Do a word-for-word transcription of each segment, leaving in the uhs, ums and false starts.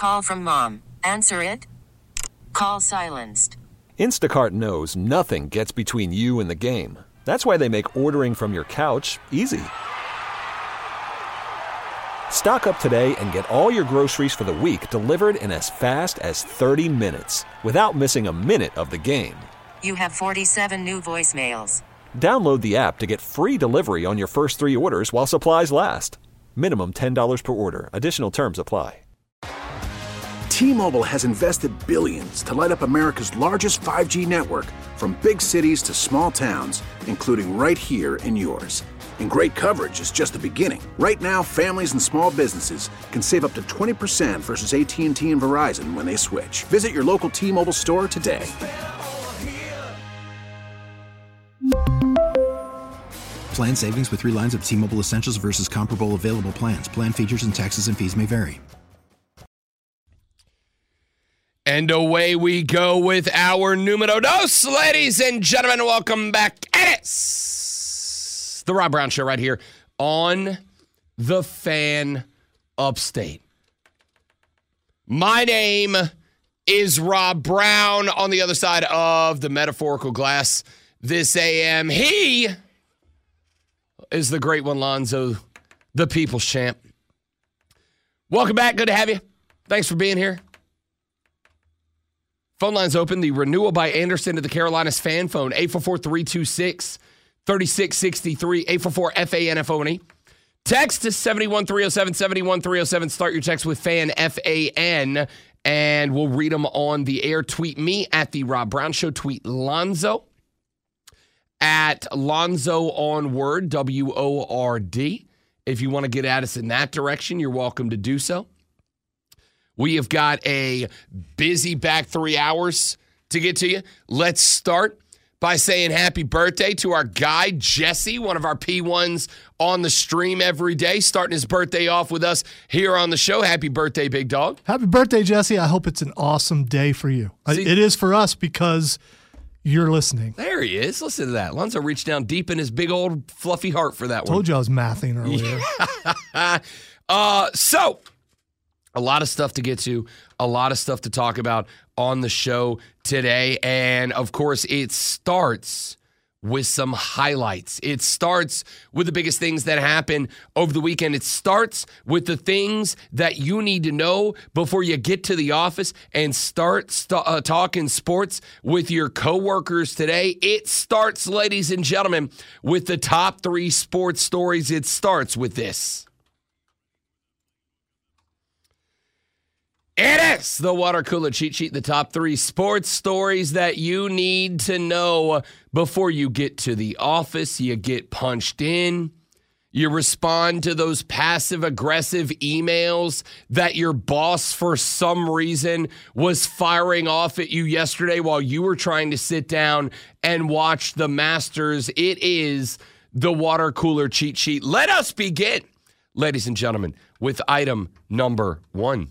Call from mom. Answer it. Call silenced. Instacart knows nothing gets between you and the game. That's why they make ordering from your couch easy. Stock up today and get all your groceries for the week delivered in as fast as thirty minutes without missing a minute of the game. You have forty-seven new voicemails. Download the app to get free delivery on your first three orders while supplies last. Minimum ten dollars per order. Additional terms apply. T-Mobile has invested billions to light up America's largest five G network, from big cities to small towns, including right here in yours. And great coverage is just the beginning. Right now, families and small businesses can save up to twenty percent versus A T and T and Verizon when they switch. Visit your local T-Mobile store today. Plan savings with three lines of T-Mobile Essentials versus comparable available plans. Plan features and taxes and fees may vary. And away we go with our numero dos, ladies and gentlemen. Welcome back. It is the Rob Brown Show right here on The Fan Upstate. My name is Rob Brown. On the other side of the metaphorical glass this A M, he is the great one, Lonzo, the people's champ. Welcome back. Good to have you. Thanks for being here. Phone lines open. The renewal by Anderson to the Carolinas fan phone, eight four four, three two six, three six six three, eight four four, F A N F O N E. Text to seven one three oh seven, seven one three oh seven. Start your text with FAN, F A N, and we'll read them on the air. Tweet me at The Rob Brown Show. Tweet Lonzo at Lonzo on Word, W O R D. If you want to get at us in that direction, you're welcome to do so. We have got a busy back three hours to get to you. Let's start by saying happy birthday to our guy, Jesse, one of our P ones on the stream every day, starting his birthday off with us here on the show. Happy birthday, big dog. Happy birthday, Jesse. I hope it's an awesome day for you. See, it is for us because you're listening. There he is. Listen to that. Lonzo reached down deep in his big old fluffy heart for that one. Told you I was mathing earlier. Yeah. uh, so... A lot of stuff to get to, a lot of stuff to talk about on the show today. And, of course, it starts with some highlights. It starts with the biggest things that happen over the weekend. It starts with the things that you need to know before you get to the office and start st- uh, talking sports with your coworkers today. It starts, ladies and gentlemen, with the top three sports stories. It starts with this. It is the water cooler cheat sheet, the top three sports stories that you need to know before you get to the office. You get punched in. You respond to those passive-aggressive emails that your boss, for some reason, was firing off at you yesterday while you were trying to sit down and watch the Masters. It is the water cooler cheat sheet. Let us begin, ladies and gentlemen, with item number one.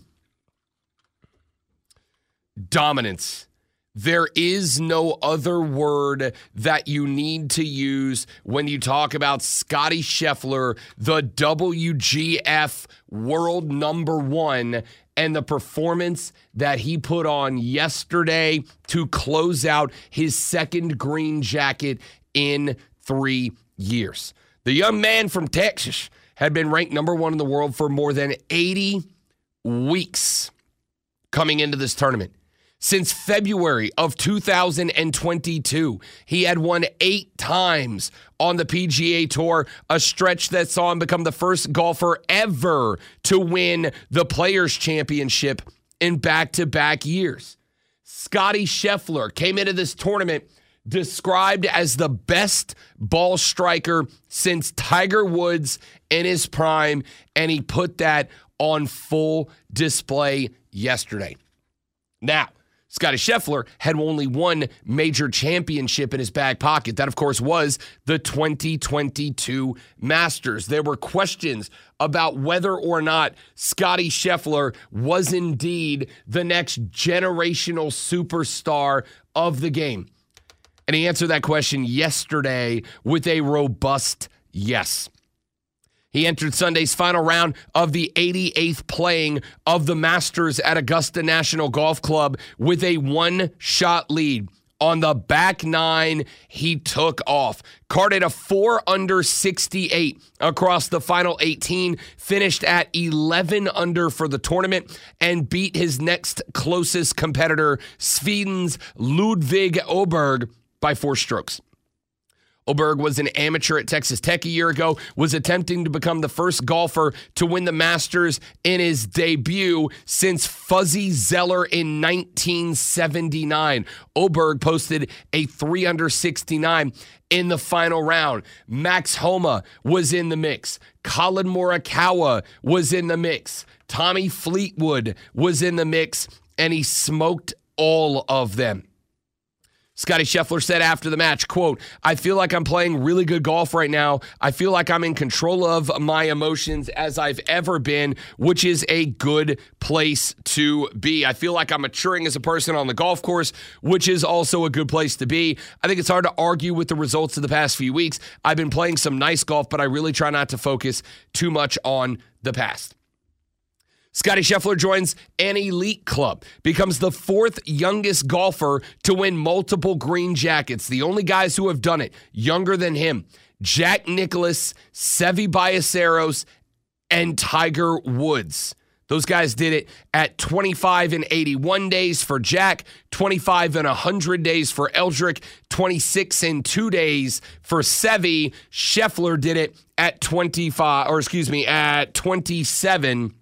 Dominance. There is no other word that you need to use when you talk about Scottie Scheffler, the W G F world number one, and the performance that he put on yesterday to close out his second green jacket in three years. The young man from Texas had been ranked number one in the world for more than eighty weeks coming into this tournament. Since February of two thousand twenty-two, he had won eight times on the P G A Tour, a stretch that saw him become the first golfer ever to win the Players' Championship in back-to-back years. Scottie Scheffler came into this tournament described as the best ball striker since Tiger Woods in his prime, and he put that on full display yesterday. Now, Scottie Scheffler had only one major championship in his back pocket. That, of course, was the twenty twenty-two Masters. There were questions about whether or not Scottie Scheffler was indeed the next generational superstar of the game. And he answered that question yesterday with a robust yes. He entered Sunday's final round of the eighty-eighth playing of the Masters at Augusta National Golf Club with a one-shot lead. On the back nine, he took off. Carded a four under sixty-eight across the final eighteen, finished at eleven under for the tournament, and beat his next closest competitor, Sweden's Ludvig Åberg, by four strokes. Åberg was an amateur at Texas Tech a year ago, was attempting to become the first golfer to win the Masters in his debut since Fuzzy Zeller in nineteen seventy-nine. Åberg posted a three under sixty-nine in the final round. Max Homa was in the mix. Colin Morikawa was in the mix. Tommy Fleetwood was in the mix, and he smoked all of them. Scottie Scheffler said after the match, quote, "I feel like I'm playing really good golf right now. I feel like I'm in control of my emotions as I've ever been, which is a good place to be. I feel like I'm maturing as a person on the golf course, which is also a good place to be. I think it's hard to argue with the results of the past few weeks. I've been playing some nice golf, but I really try not to focus too much on the past." Scottie Scheffler joins an elite club, becomes the fourth youngest golfer to win multiple green jackets. The only guys who have done it younger than him, Jack Nicklaus, Seve Ballesteros, and Tiger Woods. Those guys did it at twenty-five and eighty-one days for Jack, twenty-five and one hundred days for Eldrick, twenty-six and two days for Seve. Scheffler did it at twenty-five, or excuse me, at twenty-seven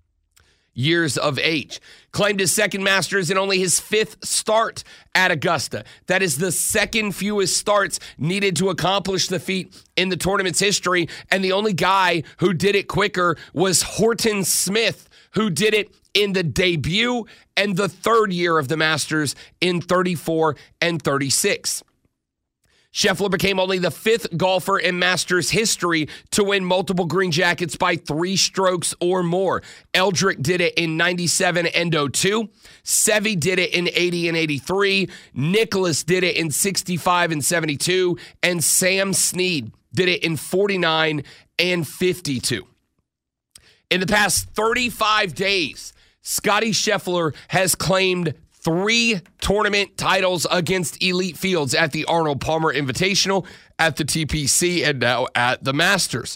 years of age. Claimed his second Masters in only his fifth start at Augusta. That is the second fewest starts needed to accomplish the feat in the tournament's history, and the only guy who did it quicker was Horton Smith, who did it in the debut and the third year of the Masters in thirty-four and thirty-six. Scheffler became only the fifth golfer in Masters history to win multiple green jackets by three strokes or more. Eldrick did it in ninety-seven and oh two. Seve did it in eighty and eighty-three. Nicklaus did it in sixty-five and seventy-two. And Sam Snead did it in forty-nine and fifty-two. In the past thirty-five days, Scottie Scheffler has claimed three tournament titles against elite fields at the Arnold Palmer Invitational, at the T P C, and now at the Masters.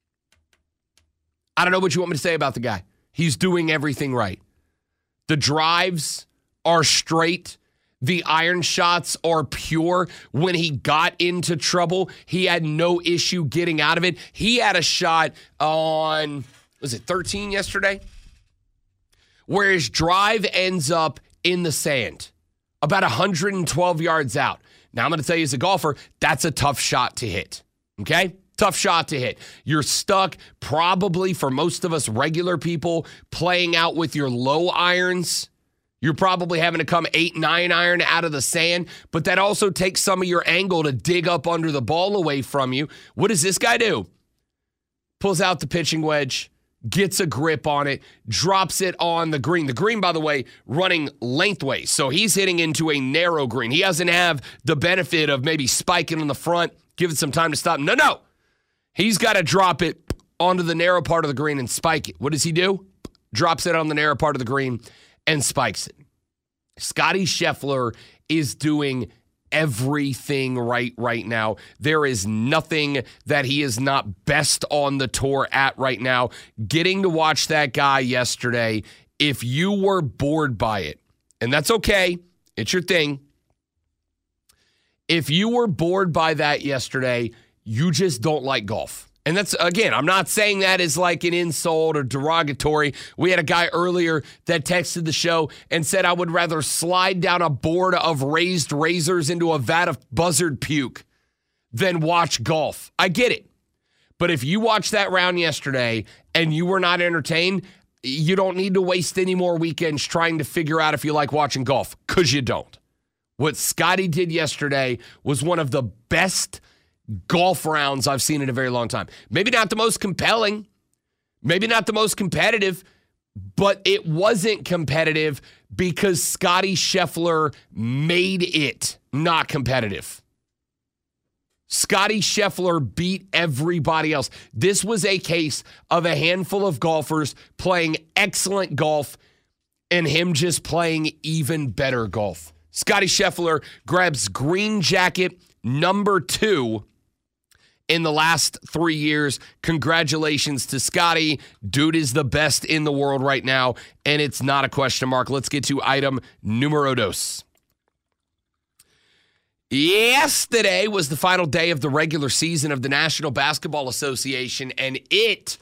I don't know what you want me to say about the guy. He's doing everything right. The drives are straight. The iron shots are pure. When he got into trouble, he had no issue getting out of it. He had a shot on, was it thirteen yesterday? Where his drive ends up in the sand, about one hundred twelve yards out. Now, I'm going to tell you as a golfer, that's a tough shot to hit, okay? Tough shot to hit. You're stuck, probably for most of us regular people, playing out with your low irons. You're probably having to come eight, nine iron out of the sand, but that also takes some of your angle to dig up under the ball away from you. What does this guy do? Pulls out the pitching wedge, gets a grip on it, drops it on the green. The green, by the way, running lengthways. So he's hitting into a narrow green. He doesn't have the benefit of maybe spiking on the front, give it some time to stop. No, no. He's got to drop it onto the narrow part of the green and spike it. What does he do? Drops it on the narrow part of the green and spikes it. Scottie Scheffler is doing everything right right now. There is nothing that he is not best on the tour at right now. Getting to watch that guy yesterday, if you were bored by it, and that's okay, it's your thing. If you were bored by that yesterday, you just don't like golf. And that's, again, I'm not saying that as like an insult or derogatory. We had a guy earlier that texted the show and said, I would rather slide down a board of raised razors into a vat of buzzard puke than watch golf. I get it. But if you watched that round yesterday and you were not entertained, you don't need to waste any more weekends trying to figure out if you like watching golf, because you don't. What Scottie did yesterday was one of the best golf rounds I've seen in a very long time. Maybe not the most compelling, maybe not the most competitive, but it wasn't competitive because Scottie Scheffler made it not competitive. Scotty Scheffler beat everybody else. This was a case of a handful of golfers playing excellent golf and him just playing even better golf. Scotty Scheffler grabs green jacket number two in the last three years. Congratulations to Scotty. Dude is the best in the world right now, and it's not a question mark. Let's get to item numero dos. Yesterday was the final day of the regular season of the National Basketball Association, and it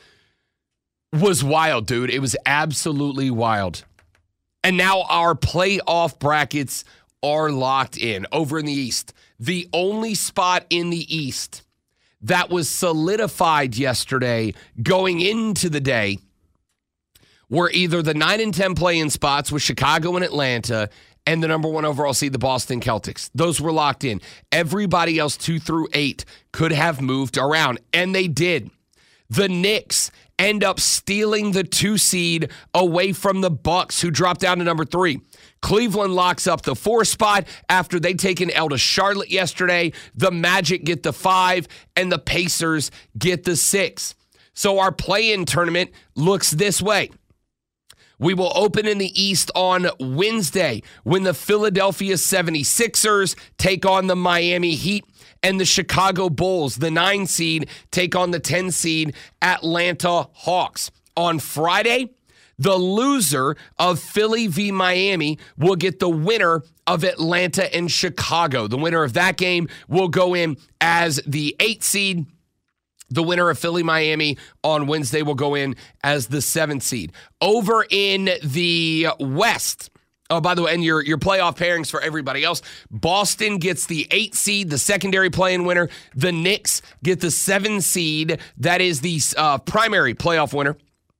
was wild, dude. It was absolutely wild. And now our playoff brackets are locked in over in the East. The only spot in the East that was solidified yesterday going into the day were either the nine and ten play-in spots with Chicago and Atlanta and the number one overall seed, the Boston Celtics. Those were locked in. Everybody else, two through eight, could have moved around, and they did. The Knicks end up stealing the two seed away from the Bucks, who dropped down to number three. Cleveland locks up the four spot after they take an L to Charlotte yesterday. The Magic get the five, and the Pacers get the six. So our play-in tournament looks this way. We will open in the East on Wednesday when the Philadelphia seventy-sixers take on the Miami Heat, and the Chicago Bulls, the nine seed, take on the ten seed Atlanta Hawks. On Friday, the loser of Philly v. Miami will get the winner of Atlanta and Chicago. The winner of that game will go in as the eight seed. The winner of Philly-Miami on Wednesday will go in as the seventh seed. Over in the West, oh, by the way, and your, your playoff pairings for everybody else, Boston gets the eight seed, the secondary play-in winner. The Knicks get the seven seed, that is the uh, primary playoff winner.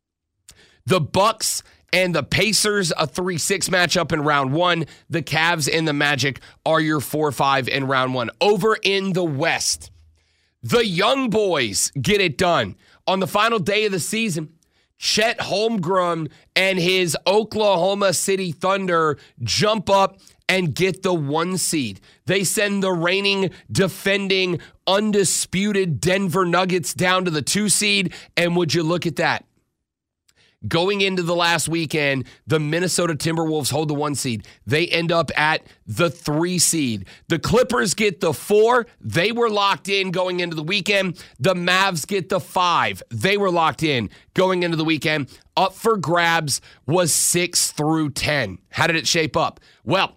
The Bucks and the Pacers, a three six matchup in round one. The Cavs and the Magic are your four five in round one. Over in the West, the young boys get it done. On the final day of the season, Chet Holmgren and his Oklahoma City Thunder jump up and get the one seed. They send the reigning, defending, undisputed Denver Nuggets down to the two seed. And would you look at that? Going into the last weekend, the Minnesota Timberwolves hold the one seed. They end up at the three seed. The Clippers get the four. They were locked in going into the weekend. The Mavs get the five. They were locked in going into the weekend. Up for grabs was six through ten. How did it shape up? Well,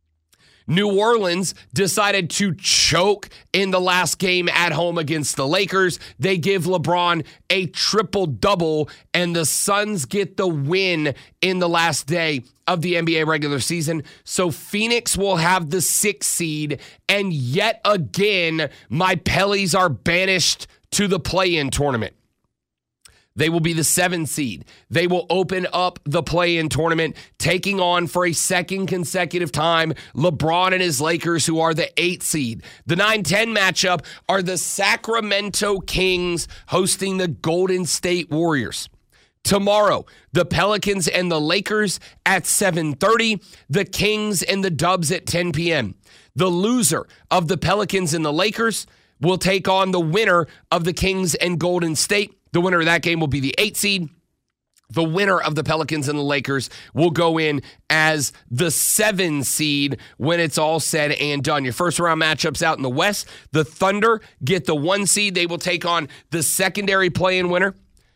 New Orleans decided to choke in the last game at home against the Lakers. They give LeBron a triple-double, and the Suns get the win in the last day of the N B A regular season. So Phoenix will have the sixth seed, and yet again, my Pellies are banished to the play-in tournament. They will be the seven seed. They will open up the play-in tournament, taking on for a second consecutive time LeBron and his Lakers, who are the eight seed. The nine ten matchup are the Sacramento Kings hosting the Golden State Warriors. Tomorrow, the Pelicans and the Lakers at seven thirty, the Kings and the Dubs at ten p.m. The loser of the Pelicans and the Lakers will take on the winner of the Kings and Golden State. The winner of that game will be the eight seed. The winner of the Pelicans and the Lakers will go in as the seven seed when it's all said and done. Your first round matchups out in the West. The Thunder get the one seed. They will take on the secondary play-in winner.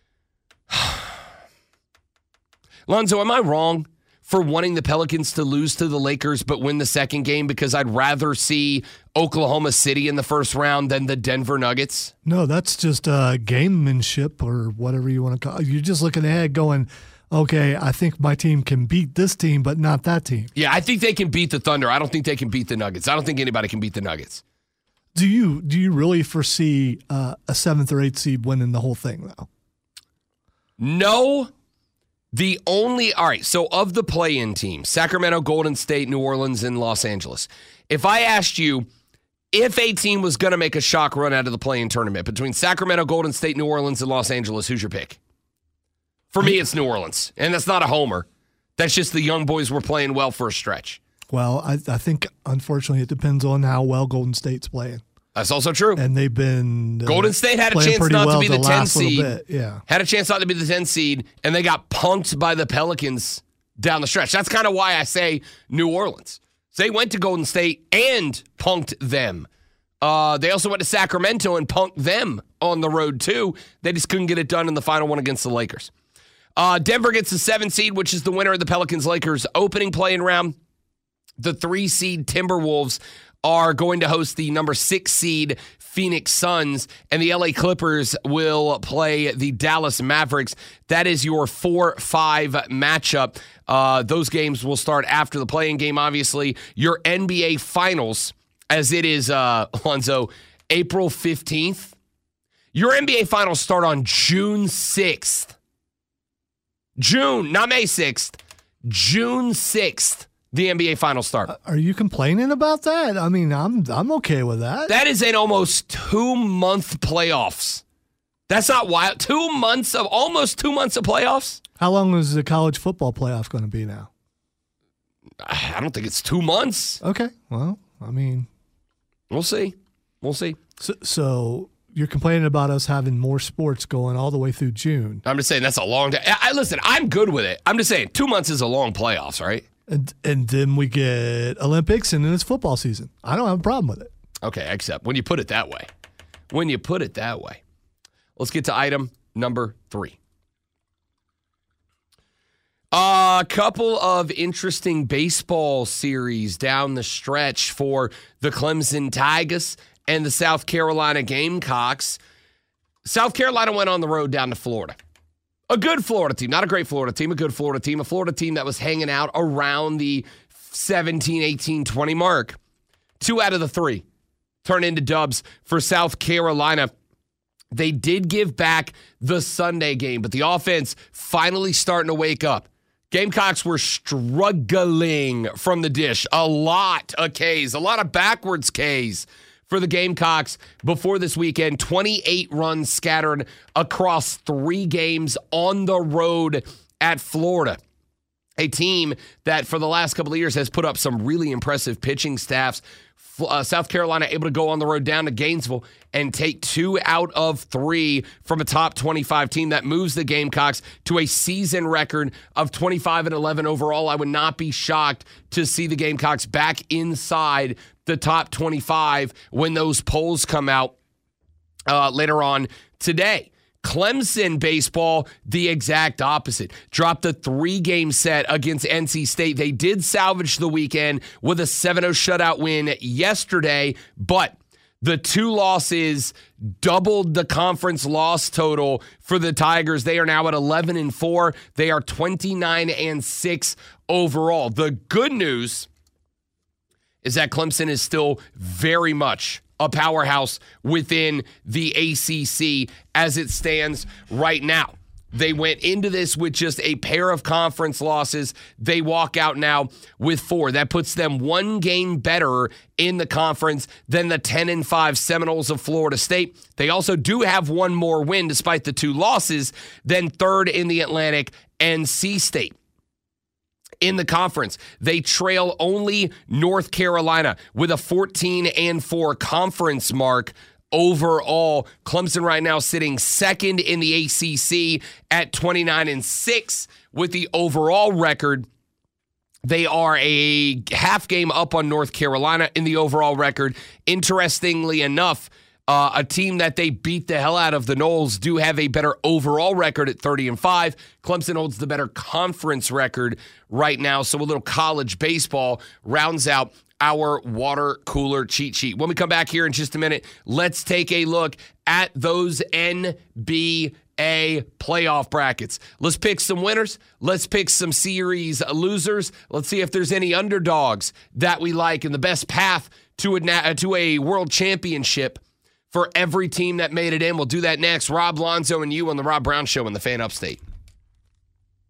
Lonzo, am I wrong for wanting the Pelicans to lose to the Lakers but win the second game because I'd rather see Oklahoma City in the first round than the Denver Nuggets? No, that's just uh, gamemanship or whatever you want to call it. You're just looking ahead going, okay, I think my team can beat this team, but not that team. Yeah, I think they can beat the Thunder. I don't think they can beat the Nuggets. I don't think anybody can beat the Nuggets. Do you do you really foresee uh, a seventh or eighth seed winning the whole thing, though? No. The only, all right, so of the play-in teams, Sacramento, Golden State, New Orleans, and Los Angeles, if I asked you if a team was going to make a shock run out of the play-in tournament between Sacramento, Golden State, New Orleans, and Los Angeles, who's your pick? For me, it's New Orleans, and that's not a homer. That's just the young boys were playing well for a stretch. Well, I, I think, unfortunately, it depends on how well Golden State's playing. That's also true. And they've been uh, Golden State had a chance not well to be the the ten seed. Bit. Yeah. Had a chance not to be the ten seed, and they got punked by the Pelicans down the stretch. That's kind of why I say New Orleans. So they went to Golden State and punked them. Uh, they also went to Sacramento and punked them on the road, too. They just couldn't get it done in the final one against the Lakers. Uh, Denver gets the seven seed, which is the winner of the Pelicans-Lakers opening play-in round. The three seed Timberwolves are going to host the number six seed Phoenix Suns, and the L A Clippers will play the Dallas Mavericks. That is your four five matchup. Uh, those games will start after the play-in game, obviously. Your N B A Finals, as it is, uh, Alonzo, April fifteenth. Your N B A Finals start on June sixth. June, not May sixth. June sixth. The N B A Finals start. Are you complaining about that? I mean, I'm I'm okay with that. That is an almost two-month playoffs. That's not wild. Two months of, almost two months of playoffs? How long is the college football playoff going to be now? I don't think it's two months. Okay. Well, I mean. We'll see. We'll see. So, so you're complaining about us having more sports going all the way through June. I'm just saying that's a long day. I, I, listen, I'm good with it. I'm just saying two months is a long playoffs, right? And and then we get Olympics, and then it's football season. I don't have a problem with it. Okay, except when you put it that way. When you put it that way. Let's get to item number three. A couple of interesting baseball series down the stretch for the Clemson Tigers and the South Carolina Gamecocks. South Carolina went on the road down to Florida. A good Florida team, not a great Florida team, a good Florida team, a Florida team that was hanging out around the seventeen, eighteen, twenty mark. Two out of the three turned into dubs for South Carolina. They did give back the Sunday game, but the offense finally starting to wake up. Gamecocks were struggling from the dish. A lot of Ks, a lot of backwards Ks for the Gamecocks before this weekend. twenty-eight runs scattered across three games on the road at Florida. A team that for the last couple of years has put up some really impressive pitching staffs. Uh, South Carolina able to go on the road down to Gainesville and take two out of three from a top twenty-five team that moves the Gamecocks to a season record of twenty-five and eleven overall. I would not be shocked to see the Gamecocks back inside the top twenty-five when those polls come out uh, later on today. Clemson baseball, the exact opposite. Dropped a three-game set against N C State. They did salvage the weekend with a seven oh shutout win yesterday, but the two losses doubled the conference loss total for the Tigers. They are now at eleven and four. They are twenty-nine and six overall. The good news is that Clemson is still very much a powerhouse within the A C C as it stands right now. They went into this with just a pair of conference losses. They walk out now with four. That puts them one game better in the conference than the ten and five Seminoles of Florida State. They also do have one more win despite the two losses than third in the Atlantic, N C State. In the conference, they trail only North Carolina with a fourteen and four conference mark overall. Clemson right now sitting second in the A C C at twenty-nine and six with the overall record. They are a half game up on North Carolina in the overall record. Interestingly enough, Uh, a team that they beat the hell out of, the Noles, do have a better overall record at thirty and five. Clemson holds the better conference record right now, so a little college baseball rounds out our water cooler cheat sheet. When we come back here in just a minute, let's take a look at those N B A playoff brackets. Let's pick some winners. Let's pick some series losers. Let's see if there's any underdogs that we like and the best path to a, to a world championship for every team that made it in. We'll do that next. Rob Lonzo and you on the Rob Brown Show in the Fan Upstate.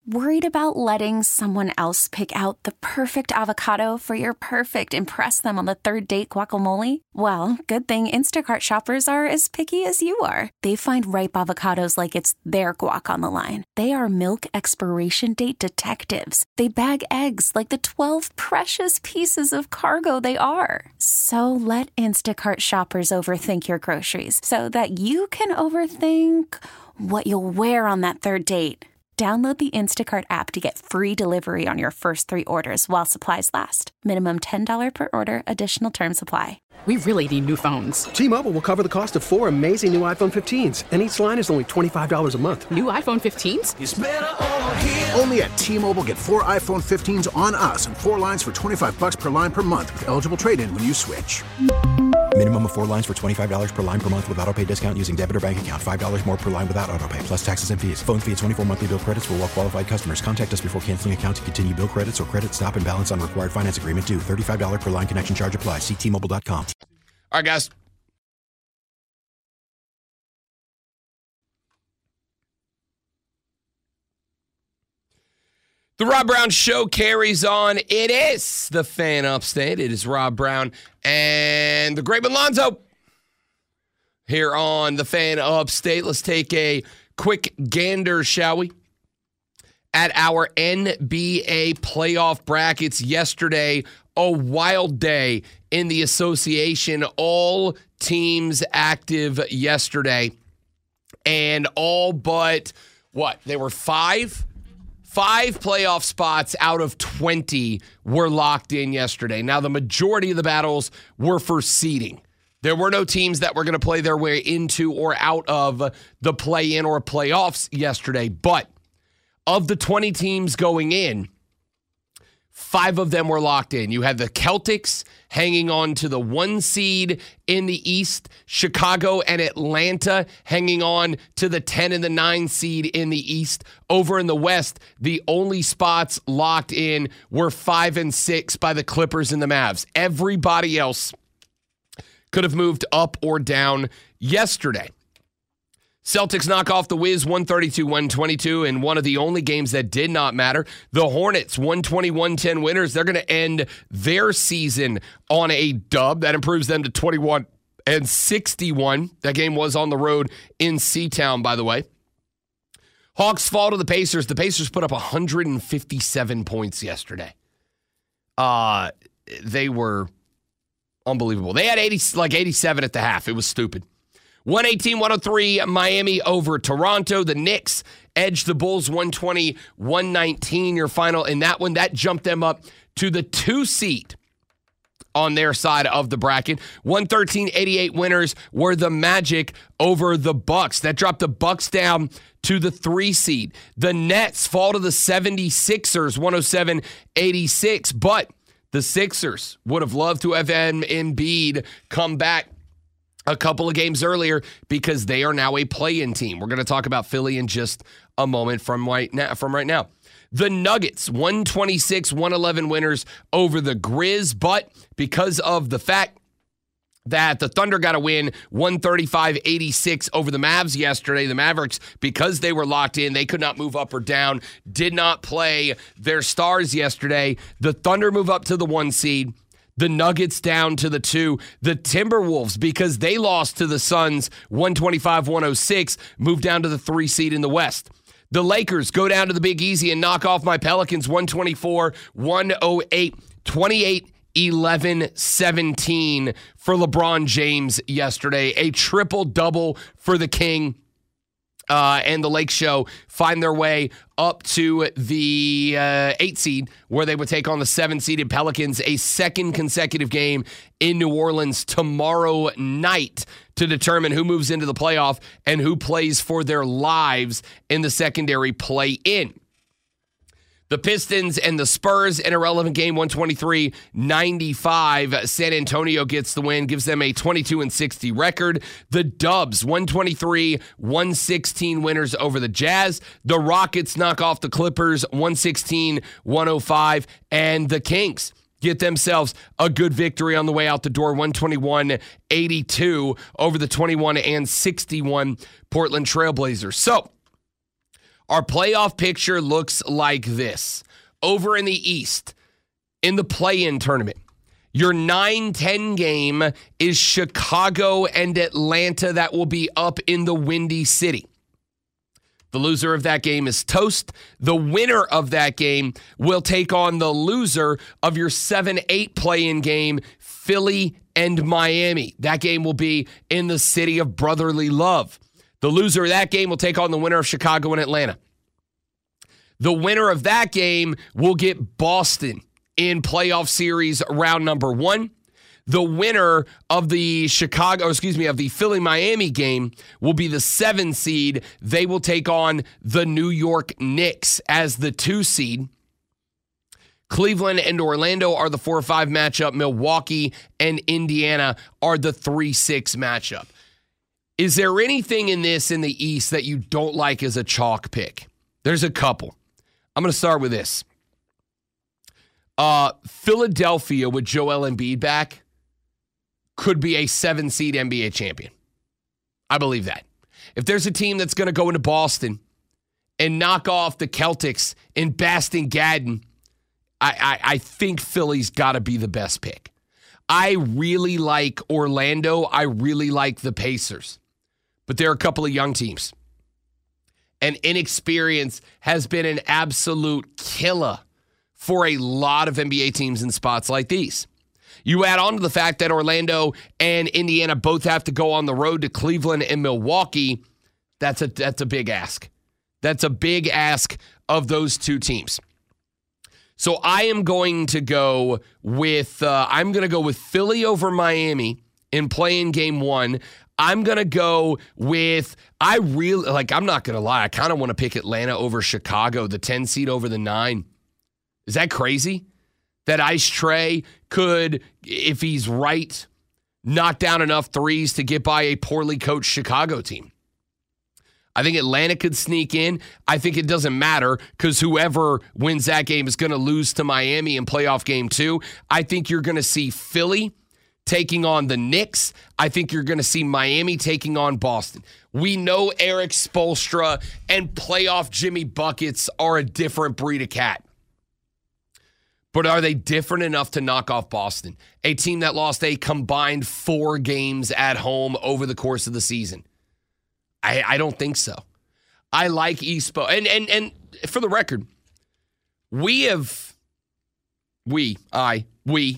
Worried about letting someone else pick out the perfect avocado for your perfect impress them on the third date guacamole? Well, good thing Instacart shoppers are as picky as you are. They find ripe avocados like it's their guac on the line. They are milk expiration date detectives. They bag eggs like the twelve precious pieces of cargo they are. So let Instacart shoppers overthink your groceries so that you can overthink what you'll wear on that third date. Download the Instacart app to get free delivery on your first three orders while supplies last. Minimum ten dollars per order. Additional terms apply. We really need new phones. T-Mobile will cover the cost of four amazing new iPhone fifteens, and each line is only twenty-five dollars a month. New iPhone fifteens? It's better over here. Only at T-Mobile, get four iPhone fifteens on us and four lines for twenty-five dollars per line per month with eligible trade-in when you switch. Minimum of four lines for twenty-five dollars per line per month with autopay discount using debit or bank account. five dollars more per line without autopay, plus taxes and fees. Phone fee at twenty-four monthly bill credits for well-qualified customers. Contact us before canceling account to continue bill credits or credit stop and balance on required finance agreement due. thirty-five dollars per line connection charge applies. See T Mobile dot com. All right, guys. The Rob Brown Show carries on. It is the Fan Upstate. It is Rob Brown and the great Lonzo here on the Fan Upstate. Let's take a quick gander, shall we, at our N B A playoff brackets yesterday. A wild day in the association. All teams active yesterday. And all but, what, they were five? Five playoff spots out of twenty were locked in yesterday. Now, the majority of the battles were for seeding. There were no teams that were going to play their way into or out of the play-in or playoffs yesterday. But of the twenty teams going in, five of them were locked in. You had the Celtics hanging on to the one seed in the East, Chicago and Atlanta hanging on to the ten and the nine seed in the East. Over in the West, the only spots locked in were five and six by the Clippers and the Mavs. Everybody else could have moved up or down yesterday. Celtics knock off the Wiz one thirty-two one twenty-two in one of the only games that did not matter. The Hornets one twenty-one ten winners. They're going to end their season on a dub. That improves them to twenty-one and sixty-one. That game was on the road in C-Town, by the way. Hawks fall to the Pacers. The Pacers put up one hundred fifty-seven points yesterday. Uh, they were unbelievable. They had eighty, like eighty-seven at the half. It was stupid. one eighteen one oh three, Miami over Toronto. The Knicks edged the Bulls one twenty one nineteen, your final in that one. That jumped them up to the two seed on their side of the bracket. one thirteen eighty-eight winners were the Magic over the Bucks. That dropped the Bucks down to the three seed. The Nets fall to the seventy-sixers, one oh seven eighty-six, but the Sixers would have loved to have had Embiid come back a couple of games earlier because they are now a play-in team. We're going to talk about Philly in just a moment from right now. From right now. The Nuggets, one twenty-six one eleven winners over the Grizz, but because of the fact that the Thunder got a win one thirty-five eighty-six over the Mavs yesterday, the Mavericks, because they were locked in, they could not move up or down, did not play their stars yesterday. The Thunder move up to the one seed. The Nuggets down to the two. The Timberwolves, because they lost to the Suns one twenty-five one oh six, moved down to the three seed in the West. The Lakers go down to the Big Easy and knock off my Pelicans one twenty-four one oh eight, twenty-eight eleven seventeen for LeBron James yesterday. A triple-double for the King. Uh, and the Lake Show find their way up to the uh, eight seed, where they would take on the seven-seeded Pelicans, a second consecutive game in New Orleans tomorrow night to determine who moves into the playoff and who plays for their lives in the secondary play-in. The Pistons and the Spurs, an irrelevant game, one twenty-three ninety-five. San Antonio gets the win, gives them a twenty-two and sixty record. The Dubs, one twenty-three one sixteen winners over the Jazz. The Rockets knock off the Clippers, one sixteen one oh five. And the Kings get themselves a good victory on the way out the door, one twenty-one eighty-two over the twenty-one and sixty-one Portland Trailblazers. So, Our playoff picture looks like this. Over in the East, in the play-in tournament, your nine ten game is Chicago and Atlanta. That will be up in the Windy City. The loser of that game is toast. The winner of that game will take on the loser of your seven eight play-in game, Philly and Miami. That game will be in the city of brotherly love. The loser of that game will take on the winner of Chicago and Atlanta. The winner of that game will get Boston in playoff series round number one. The winner of the Chicago, excuse me, of the Philly-Miami game will be the seven seed. They will take on the New York Knicks as the two seed. Cleveland and Orlando are the four five matchup. Milwaukee and Indiana are the three six matchup. Is there anything in this in the East that you don't like as a chalk pick? There's a couple. I'm going to start with this. Uh, Philadelphia with Joel Embiid back could be a seven seed N B A champion. I believe that. If there's a team that's going to go into Boston and knock off the Celtics in Boston Garden, I, I, I think Philly's got to be the best pick. I really like Orlando. I really like the Pacers. But there are a couple of young teams. And inexperience has been an absolute killer for a lot of N B A teams in spots like these. You add on to the fact that Orlando and Indiana both have to go on the road to Cleveland and Milwaukee. That's a that's a big ask. That's a big ask of those two teams. So I am going to go with uh, I'm going to go with Philly over Miami in play-in game one. I'm going to go with, I really, like, I'm not going to lie, I kind of want to pick Atlanta over Chicago, the ten seed over the nine. Is that crazy? That Ice Trae could, if he's right, knock down enough threes to get by a poorly coached Chicago team. I think Atlanta could sneak in. I think it doesn't matter because whoever wins that game is going to lose to Miami in playoff game two. I think you're going to see Philly taking on the Knicks. I think you're going to see Miami taking on Boston. We know Eric Spoelstra and playoff Jimmy Buckets are a different breed of cat. But are they different enough to knock off Boston? A team that lost a combined four games at home over the course of the season. I, I don't think so. I like Espo. And, and, and for the record, we have, we, I, we,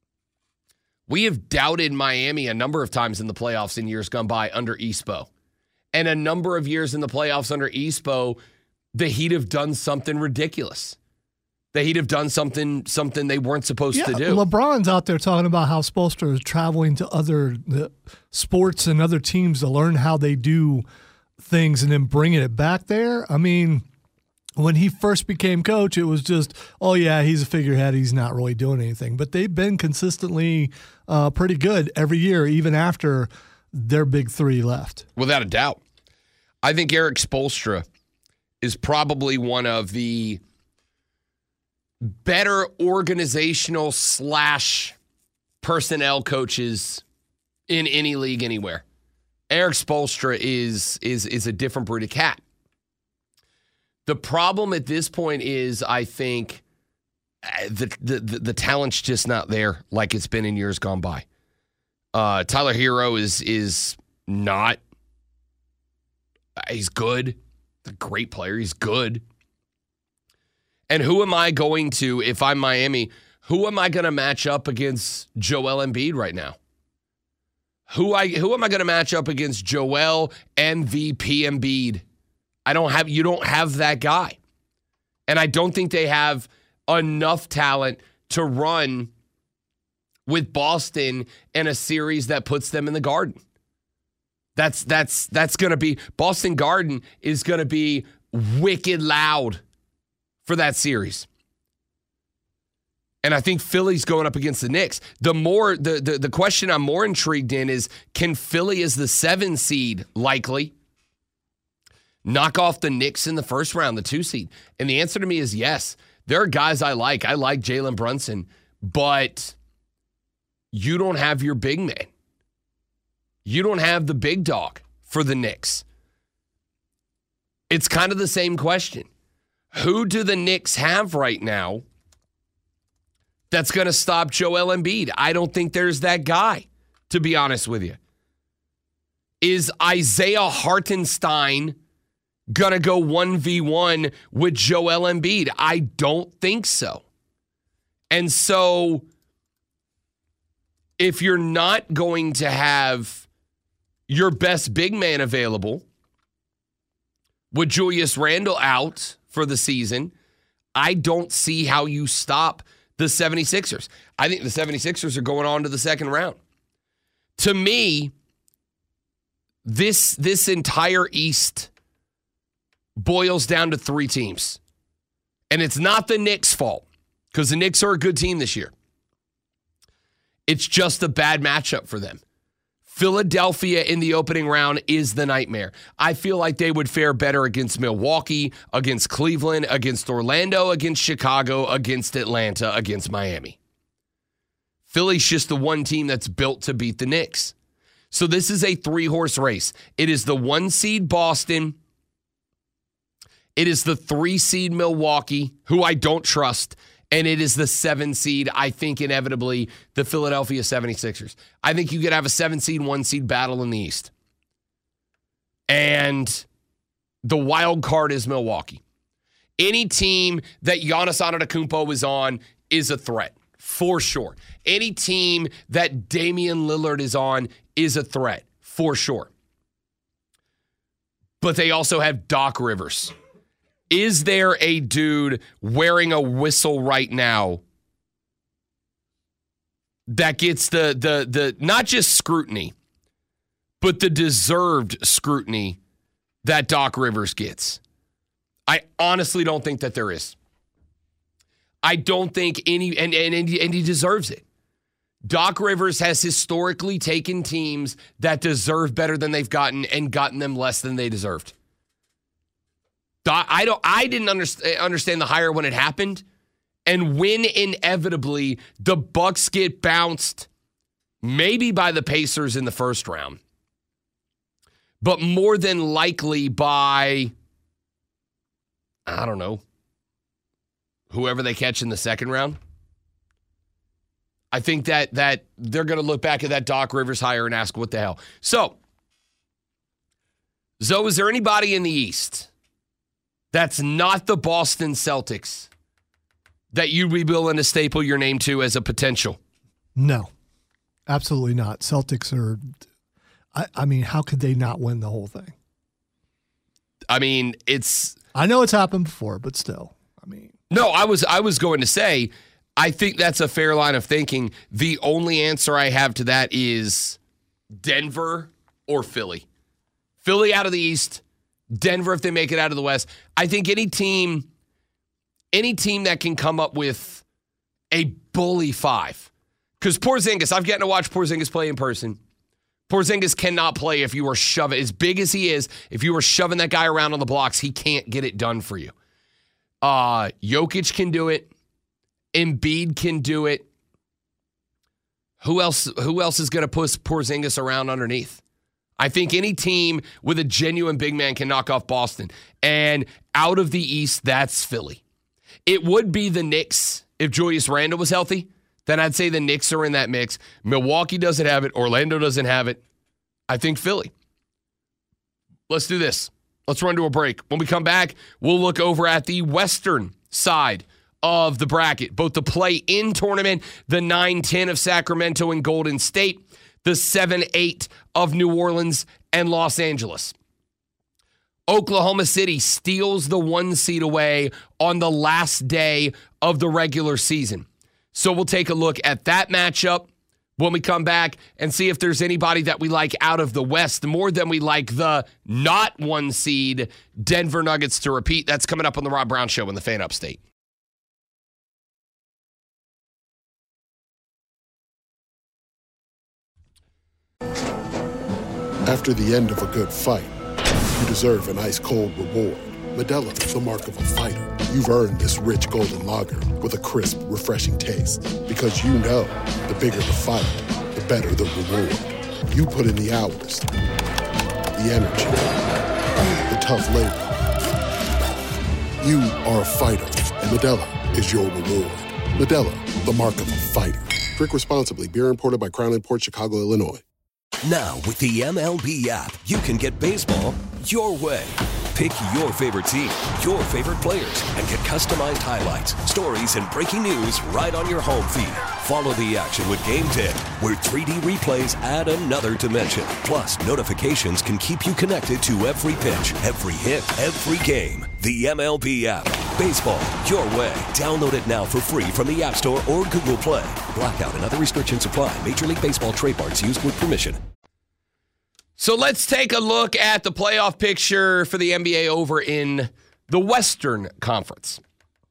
We have doubted Miami a number of times in the playoffs in years gone by under Espo. And a number of years in the playoffs under Espo, the Heat have done something ridiculous. The Heat have done something something they weren't supposed yeah, to do. LeBron's out there talking about how Spoelstra is traveling to other uh, sports and other teams to learn how they do things and then bringing it back there. I mean, when he first became coach, it was just, oh, yeah, he's a figurehead. He's not really doing anything. But they've been consistently uh, pretty good every year, even after their big three left. Without a doubt. I think Eric Spoelstra is probably one of the better organizational slash personnel coaches in any league anywhere. Eric Spoelstra is is is a different breed of cat. The problem at this point is, I think, the, the the the talent's just not there like it's been in years gone by. Uh, Tyler Hero is is not. He's good. He's a great player. He's good. And who am I going to, if I'm Miami, who am I going to match up against Joel Embiid right now? Who I who am I going to match up against Joel M V P Embiid? I don't have, you don't have that guy. And I don't think they have enough talent to run with Boston in a series that puts them in the Garden. That's that's that's going to be, Boston Garden is going to be wicked loud for that series. And I think Philly's going up against the Knicks. The more the, the the question I'm more intrigued in is, can Philly as the seven seed likely knock off the Knicks in the first round, the two seed? And the answer to me is yes. There are guys I like. I like Jalen Brunson, but you don't have your big man. You don't have the big dog for the Knicks. It's kind of the same question. Who do the Knicks have right now that's going to stop Joel Embiid? I don't think there's that guy, to be honest with you. Is Isaiah Hartenstein going to go one v one with Joel Embiid? I don't think so. And so if you're not going to have your best big man available with Julius Randle out for the season, I don't see how you stop the 76ers. I think the 76ers are going on to the second round. To me, this, this entire East boils down to three teams. And it's not the Knicks' fault, because the Knicks are a good team this year. It's just a bad matchup for them. Philadelphia in the opening round is the nightmare. I feel like they would fare better against Milwaukee, against Cleveland, against Orlando, against Chicago, against Atlanta, against Miami. Philly's just the one team that's built to beat the Knicks. So this is a three-horse race. It is the one seed Boston. It is the three seed Milwaukee, who I don't trust. And it is the seven seed, I think, inevitably, the Philadelphia 76ers. I think you could have a seven seed, one seed battle in the East. And the wild card is Milwaukee. Any team that Giannis Antetokounmpo is on is a threat, for sure. Any team that Damian Lillard is on is a threat, for sure. But they also have Doc Rivers. Is there a dude wearing a whistle right now that gets the the the not just scrutiny, but the deserved scrutiny that Doc Rivers gets? I honestly don't think that there is. I don't think any, and, and, and he deserves it. Doc Rivers has historically taken teams that deserve better than they've gotten and gotten them less than they deserved. I don't. I didn't understand, understand the hire when it happened, and when inevitably the Bucks get bounced, maybe by the Pacers in the first round, but more than likely by, I don't know, whoever they catch in the second round. I think that that they're going to look back at that Doc Rivers hire and ask, what the hell? So, Zoe, is there anybody in the East that's not the Boston Celtics that you'd be willing to staple your name to as a potential? No, absolutely not. Celtics are, I, I mean, how could they not win the whole thing? I mean, it's... I know it's happened before, but still, I mean... No, I was I was going to say, I think that's a fair line of thinking. The only answer I have to that is Denver or Philly. Philly out of the East, Denver if they make it out of the West. I think any team, any team that can come up with a bully five. Because Porzingis, I've gotten to watch Porzingis play in person. Porzingis cannot play if you are shoving, as big as he is, if you were shoving that guy around on the blocks, he can't get it done for you. Uh, Jokic can do it. Embiid can do it. Who else, who else is going to push Porzingis around underneath? I think any team with a genuine big man can knock off Boston. And out of the East, that's Philly. It would be the Knicks if Julius Randle was healthy. Then I'd say the Knicks are in that mix. Milwaukee doesn't have it. Orlando doesn't have it. I think Philly. Let's do this. Let's run to a break. When we come back, we'll look over at the western side of the bracket. Both the play-in tournament, the nine ten of Sacramento and Golden State, the seven eight of New Orleans and Los Angeles. Oklahoma City steals the one seed away on the last day of the regular season. So we'll take a look at that matchup when we come back and see if there's anybody that we like out of the West more than we like the not one seed Denver Nuggets to repeat. That's coming up on the Rob Brown Show in the Fan Upstate. After the end of a good fight, you deserve an ice-cold reward. Modelo is the mark of a fighter. You've earned this rich golden lager with a crisp, refreshing taste. Because you know, the bigger the fight, the better the reward. You put in the hours, the energy, the tough labor. You are a fighter, and Modelo is your reward. Modelo, the mark of a fighter. Drink responsibly. Beer imported by Crown Imports, Chicago, Illinois. Now, with the M L B app, you can get baseball your way. Pick your favorite team, your favorite players, and get customized highlights, stories, and breaking news right on your home feed. Follow the action with Game ten, where three D replays add another dimension. Plus, notifications can keep you connected to every pitch, every hit, every game. The M L B app. Baseball your way. Download it now for free from the App Store or Google Play. Blackout and other restrictions apply. Major League Baseball trademarks used with permission. So let's take a look at the playoff picture for the N B A over in the Western Conference.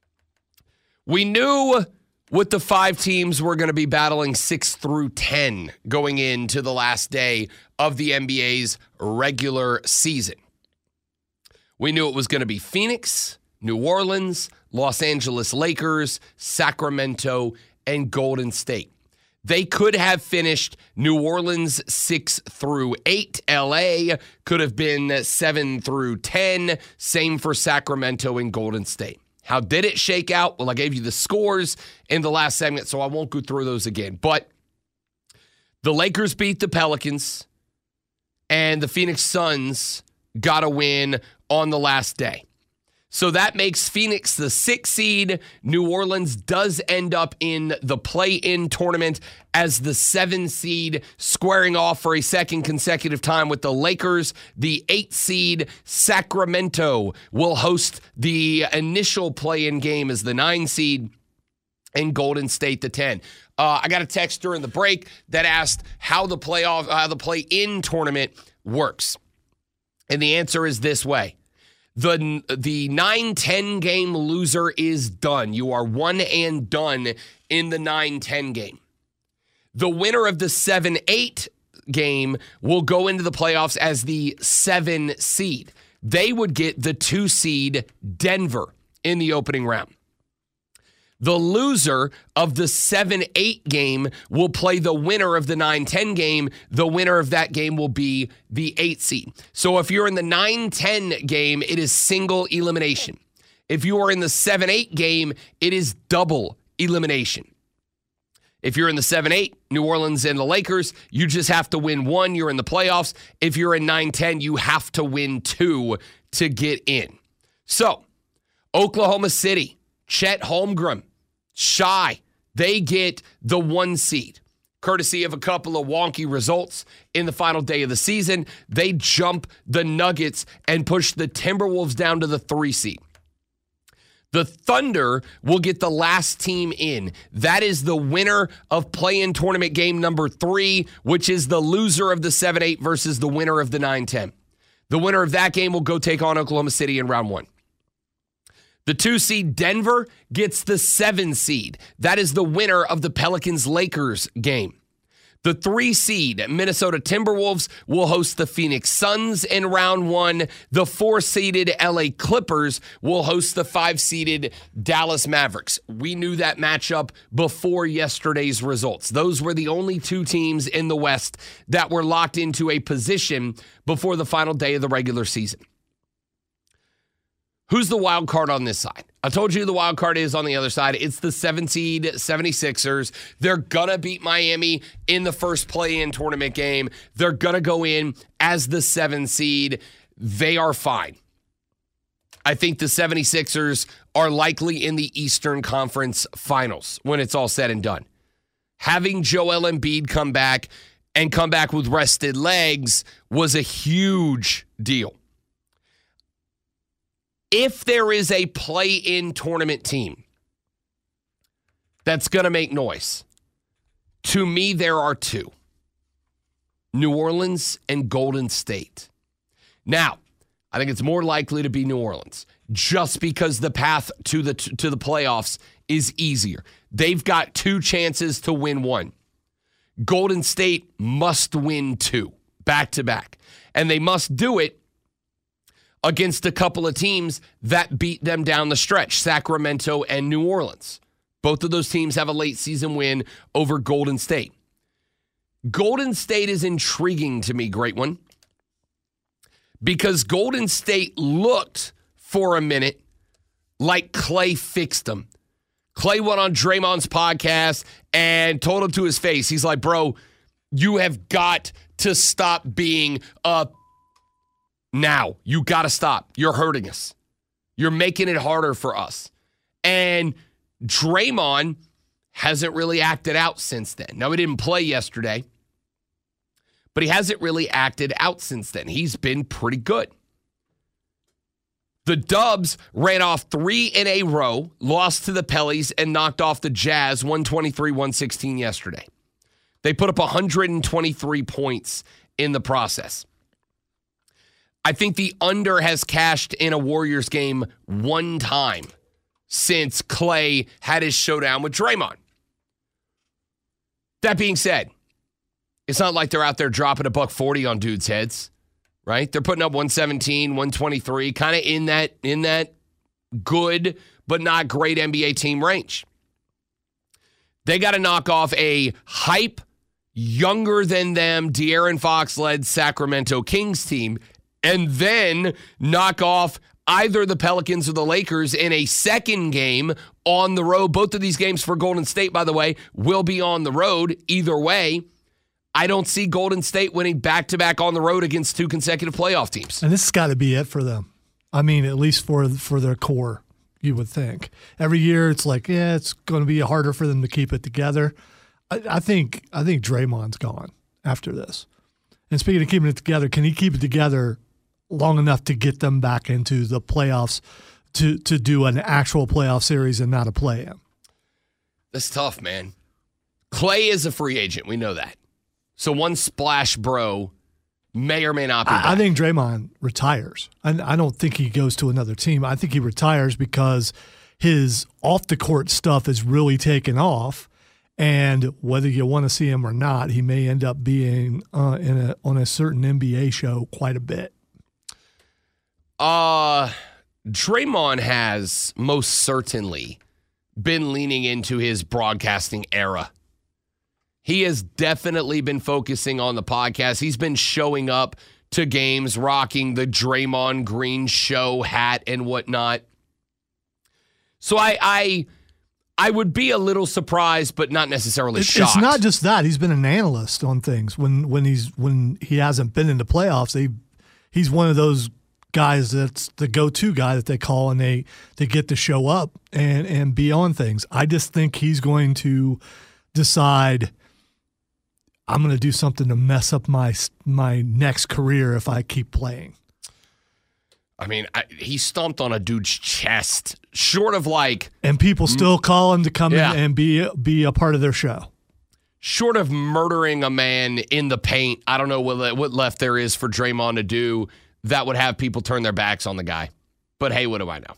We knew what the five teams were going to be battling six through ten going into the last day of the N B A's regular season. We knew it was going to be Phoenix, New Orleans, Los Angeles Lakers, Sacramento, and Golden State. They could have finished New Orleans six through eight. L A could have been seven through ten. Same for Sacramento and Golden State. How did it shake out? Well, I gave you the scores in the last segment, so I won't go through those again. But the Lakers beat the Pelicans, and the Phoenix Suns got a win on the last day. So that makes Phoenix the sixth seed. New Orleans does end up in the play-in tournament as the seven seed, squaring off for a second consecutive time with the Lakers. The eighth seed, Sacramento, will host the initial play-in game as the nine seed, and Golden State the ten. Uh, I got a text during the break that asked how the playoff, uh, the play-in tournament works. And the answer is this way. The the nine ten game loser is done. You are one and done in the nine ten game. The winner of the seven eight game will go into the playoffs as the seven seed. They would get the two seed Denver in the opening round. The loser of the seven eight game will play the winner of the nine ten game. The winner of that game will be the eight seed. So if you're in the nine ten game, it is single elimination. If you are in the seven eight game, it is double elimination. If you're in the seven eight, New Orleans and the Lakers, you just have to win one. You're in the playoffs. If you're in nine ten, you have to win two to get in. So, Oklahoma City, Chet Holmgren, Shy, they get the one seed. Courtesy of a couple of wonky results in the final day of the season, they jump the Nuggets and push the Timberwolves down to the three seed. The Thunder will get the last team in. That is the winner of play-in tournament game number three, which is the loser of the seven eight versus the winner of the nine ten. The winner of that game will go take on Oklahoma City in round one. The two seed Denver gets the seven seed. That is the winner of the Pelicans-Lakers game. The three seed Minnesota Timberwolves will host the Phoenix Suns in round one. The four-seeded L A Clippers will host the five-seeded Dallas Mavericks. We knew that matchup before yesterday's results. Those were the only two teams in the West that were locked into a position before the final day of the regular season. Who's the wild card on this side? I told you the wild card is on the other side. It's the seven seed seventy-sixers. They're going to beat Miami in the first play-in tournament game. They're going to go in as the seven seed. They are fine. I think the seventy-sixers are likely in the Eastern Conference Finals when it's all said and done. Having Joel Embiid come back and come back with rested legs was a huge deal. If there is a play-in tournament team that's going to make noise, to me, there are two. New Orleans and Golden State. Now, I think it's more likely to be New Orleans just because the path to the to the playoffs is easier. They've got two chances to win one. Golden State must win two, back-to-back. And they must do it against a couple of teams that beat them down the stretch, Sacramento and New Orleans. Both of those teams have a late season win over Golden State. Golden State is intriguing to me, great one, because Golden State looked for a minute like Klay fixed them. Klay went on Draymond's podcast and told him to his face. He's like, bro, you have got to stop being a now. You got to stop. You're hurting us. You're making it harder for us. And Draymond hasn't really acted out since then. Now, he didn't play yesterday, but he hasn't really acted out since then. He's been pretty good. The Dubs ran off three in a row, lost to the Pellies, and knocked off the Jazz one twenty-three one sixteen yesterday. They put up one hundred twenty-three points in the process. I think the under has cashed in a Warriors game one time since Klay had his showdown with Draymond. That being said, it's not like they're out there dropping a buck forty on dudes' heads. Right? They're putting up one seventeen, one twenty-three, kind of in that in that good but not great N B A team range. They got to knock off a hype, younger than them, De'Aaron Fox-led Sacramento Kings team, and then knock off either the Pelicans or the Lakers in a second game on the road. Both of these games for Golden State, by the way, will be on the road either way. I don't see Golden State winning back-to-back on the road against two consecutive playoff teams. And this has got to be it for them. I mean, at least for for their core, you would think. Every year it's like, yeah, it's going to be harder for them to keep it together. I, I think I think Draymond's gone after this. And speaking of keeping it together, can he keep it together long enough to get them back into the playoffs to, to do an actual playoff series and not a play-in? That's tough, man. Klay is a free agent. We know that. So one splash bro may or may not be back. I, I think Draymond retires. I, I don't think he goes to another team. I think he retires because his off-the-court stuff is really taken off, and whether you want to see him or not, he may end up being uh, in a, on a certain N B A show quite a bit. Uh, Draymond has most certainly been leaning into his broadcasting era. He has definitely been focusing on the podcast. He's been showing up to games, rocking the Draymond Green show hat and whatnot. So I I, I would be a little surprised, but not necessarily it, shocked. It's not just that. He's been an analyst on things. When when he's when he hasn't been in the playoffs, they, he's one of those guys that's the go-to guy that they call, and they, they get to show up and, and be on things. I just think he's going to decide, I'm going to do something to mess up my my next career if I keep playing. I mean, I, he stomped on a dude's chest, short of like... And people still call him to come yeah. in and be, be a part of their show. Short of murdering a man in the paint, I don't know what, what left there is for Draymond to do that would have people turn their backs on the guy. But hey, what do I know?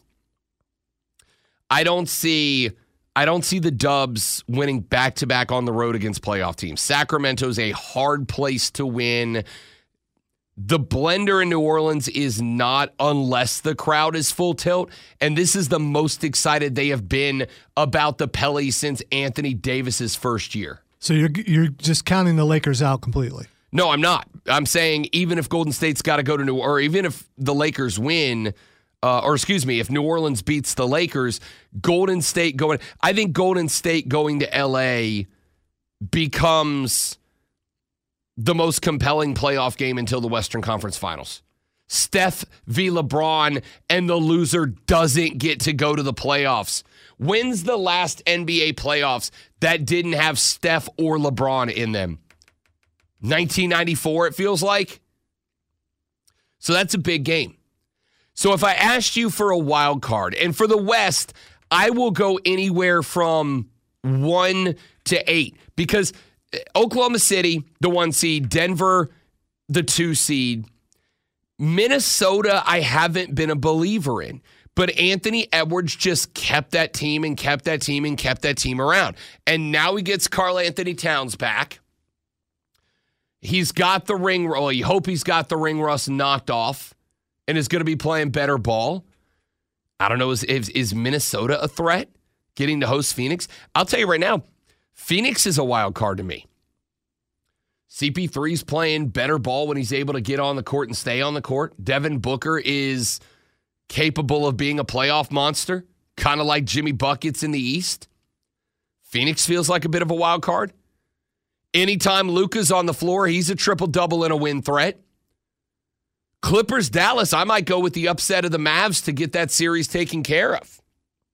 I don't see... I don't see the Dubs winning back-to-back on the road against playoff teams. Sacramento's a hard place to win. The blender in New Orleans is not unless the crowd is full tilt, and this is the most excited they have been about the Pellies since Anthony Davis's first year. So you're you're just counting the Lakers out completely? No, I'm not. I'm saying even if Golden State's got to go to New or even if the Lakers win, uh, or excuse me, if New Orleans beats the Lakers, Golden State going. I think Golden State going to L A becomes the most compelling playoff game until the Western Conference Finals. Steph v. LeBron, and the loser doesn't get to go to the playoffs. When's the last N B A playoffs that didn't have Steph or LeBron in them? nineteen ninety-four, it feels like. So that's a big game. So if I asked you for a wild card, and for the West, I will go anywhere from one to eight, because Oklahoma City, the one seed, Denver, the two seed, Minnesota, I haven't been a believer in. But Anthony Edwards just kept that team and kept that team and kept that team around. And now he gets Karl Anthony Towns back. He's got the ring, well, you hope he's got the ring rust knocked off and is going to be playing better ball. I don't know, is, is, is Minnesota a threat getting to host Phoenix? I'll tell you right now, Phoenix is a wild card to me. C P three's playing better ball when he's able to get on the court and stay on the court. Devin Booker is capable of being a playoff monster, kind of like Jimmy Buckets in the East. Phoenix feels like a bit of a wild card. Anytime Luka's on the floor, he's a triple-double and a win threat. Clippers, Dallas, I might go with the upset of the Mavs to get that series taken care of.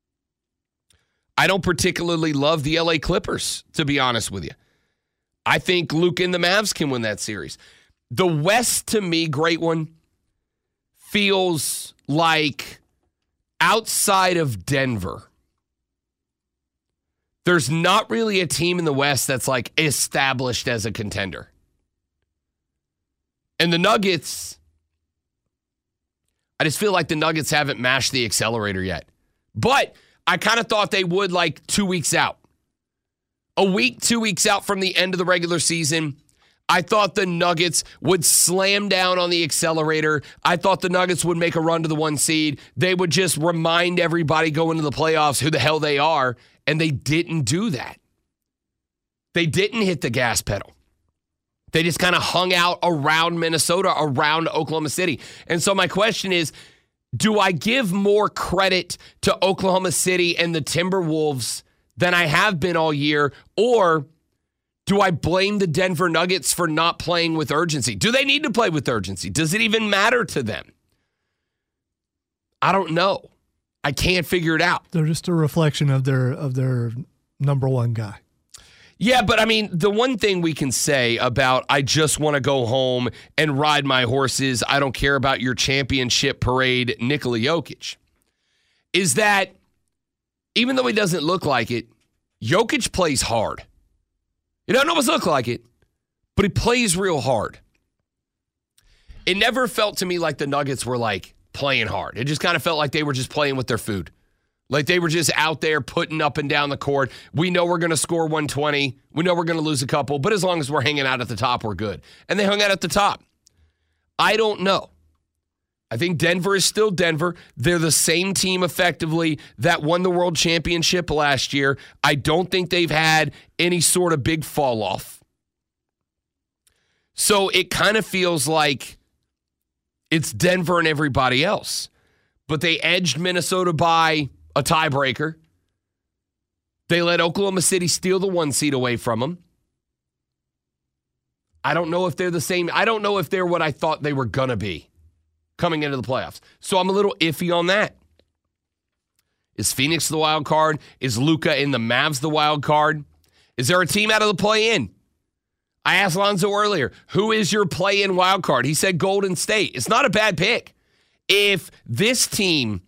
I don't particularly love the L A Clippers, to be honest with you. I think Luka and the Mavs can win that series. The West, to me, great one, feels like outside of Denver, there's not really a team in the West that's like established as a contender. And the Nuggets, I just feel like the Nuggets haven't mashed the accelerator yet. But I kind of thought they would like two weeks out. A week, two weeks out from the end of the regular season, I thought the Nuggets would slam down on the accelerator. I thought the Nuggets would make a run to the one seed. They would just remind everybody going into the playoffs who the hell they are, and they didn't do that. They didn't hit the gas pedal. They just kind of hung out around Minnesota, around Oklahoma City. And so my question is, do I give more credit to Oklahoma City and the Timberwolves than I have been all year, or do I blame the Denver Nuggets for not playing with urgency? Do they need to play with urgency? Does it even matter to them? I don't know. I can't figure it out. They're just a reflection of their of their number one guy. Yeah, but I mean, the one thing we can say about I just want to go home and ride my horses, I don't care about your championship parade, Nikola Jokic, is that even though he doesn't look like it, Jokic plays hard. He doesn't always look like it, but he plays real hard. It never felt to me like the Nuggets were like playing hard. It just kind of felt like they were just playing with their food. Like they were just out there putting up and down the court. We know we're going to score one twenty. We know we're going to lose a couple, but as long as we're hanging out at the top, we're good. And they hung out at the top. I don't know. I think Denver is still Denver. They're the same team effectively that won the world championship last year. I don't think they've had any sort of big fall off. So it kind of feels like it's Denver and everybody else. But they edged Minnesota by a tiebreaker. They let Oklahoma City steal the one seed away from them. I don't know if they're the same. I don't know if they're what I thought they were going to be coming into the playoffs. So I'm a little iffy on that. Is Phoenix the wild card? Is Luka and the Mavs the wild card? Is there a team out of the play-in? I asked Lonzo earlier, who is your play-in wild card? He said Golden State. It's not a bad pick. If this team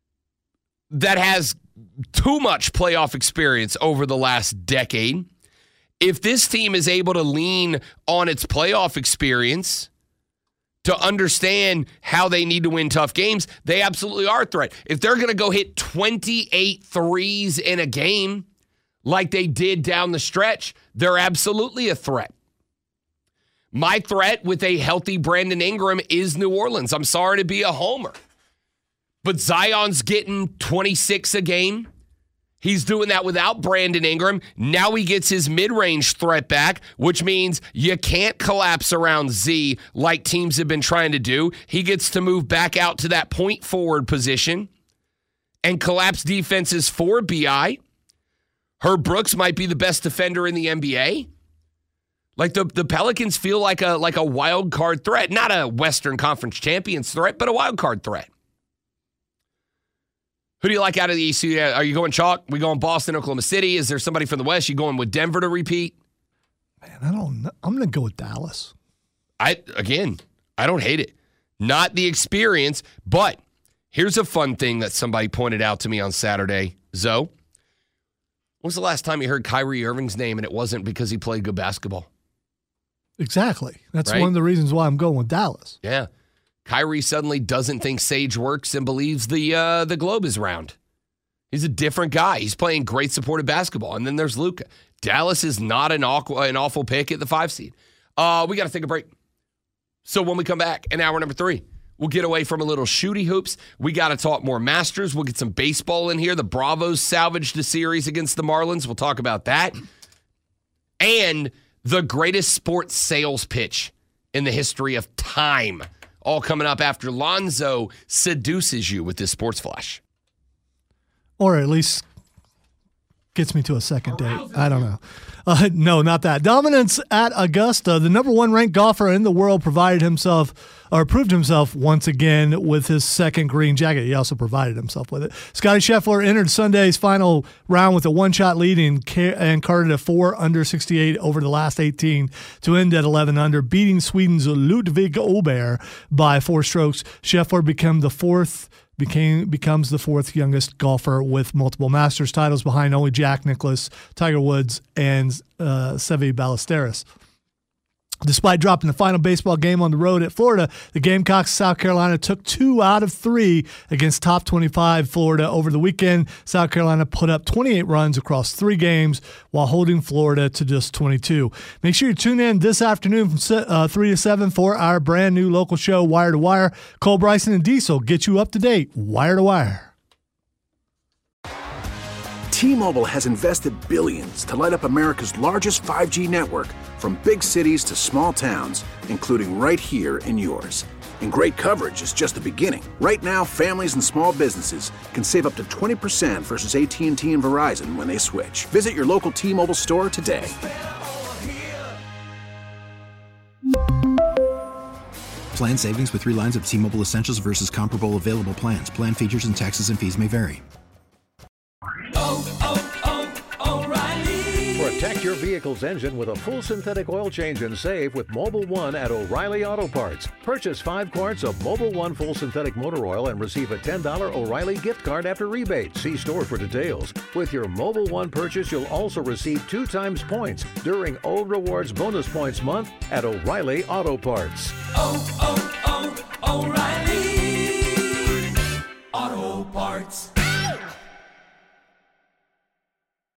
that has too much playoff experience over the last decade, if this team is able to lean on its playoff experience to understand how they need to win tough games, they absolutely are a threat. If they're going to go hit twenty-eight threes in a game like they did down the stretch, they're absolutely a threat. My threat with a healthy Brandon Ingram is New Orleans. I'm sorry to be a homer, but Zion's getting twenty-six a game. He's doing that without Brandon Ingram. Now he gets his mid-range threat back, which means you can't collapse around Z like teams have been trying to do. He gets to move back out to that point forward position and collapse defenses for B I. Herb Brooks might be the best defender in the N B A. Like the, the Pelicans feel like a like a wild card threat, not a Western Conference Champions threat, but a wild card threat. Who do you like out of the East? Are you going chalk? We going Boston, Oklahoma City? Is there somebody from the West? You going with Denver to repeat? Man, I don't know. I'm going to go with Dallas. I again, I don't hate it. Not the experience, but here's a fun thing that somebody pointed out to me on Saturday. Zoe, when was the last time you heard Kyrie Irving's name and it wasn't because he played good basketball? Exactly. That's Right? one of the reasons why I'm going with Dallas. Yeah. Kyrie suddenly doesn't think Sage works and believes the uh, the globe is round. He's a different guy. He's playing great supportive basketball. And then there's Luka. Dallas is not an awful, an awful pick at the five seed. Uh, we got to take a break. So when we come back in hour number three, we'll get away from a little shooty hoops. We got to talk more Masters. We'll get some baseball in here. The Bravos salvaged a series against the Marlins. We'll talk about that. And the greatest sports sales pitch in the history of time. all coming up after Lonzo seduces you with this sports flash. Or at least gets me to a second date. I don't know. Uh, no, not that. Dominance at Augusta. The number one ranked golfer in the world provided himself or proved himself once again with his second green jacket. He also provided himself with it. Scottie Scheffler entered Sunday's final round with a one-shot lead and, and carded a four under sixty-eight over the last eighteen to end at eleven under, beating Sweden's Ludvig Åberg by four strokes. Scheffler became the fourth Became becomes the fourth youngest golfer with multiple Masters titles, behind only Jack Nicklaus, Tiger Woods, and uh, Seve Ballesteros. Despite dropping the final baseball game on the road at Florida, the Gamecocks of South Carolina took two out of three against top twenty-five Florida over the weekend. South Carolina put up twenty-eight runs across three games while holding Florida to just twenty-two. Make sure you tune in this afternoon from uh, three to seven for our brand new local show, Wire to Wire. Cole Bryson and Diesel get you up to date, Wire to Wire. T-Mobile has invested billions to light up America's largest five G network, from big cities to small towns, including right here in yours. And great coverage is just the beginning. Right now, families and small businesses can save up to twenty percent versus A T and T and Verizon when they switch. Visit your local T-Mobile store today. Plan savings with three lines of T-Mobile Essentials versus comparable available plans. Plan features and taxes and fees may vary. Protect your vehicle's engine with a full synthetic oil change and save with Mobil one at O'Reilly Auto Parts. Purchase five quarts of Mobil one full synthetic motor oil and receive a ten dollars O'Reilly gift card after rebate. See store for details. With your Mobil one purchase, you'll also receive two times points during O Rewards Bonus Points Month at O'Reilly Auto Parts. Oh, oh.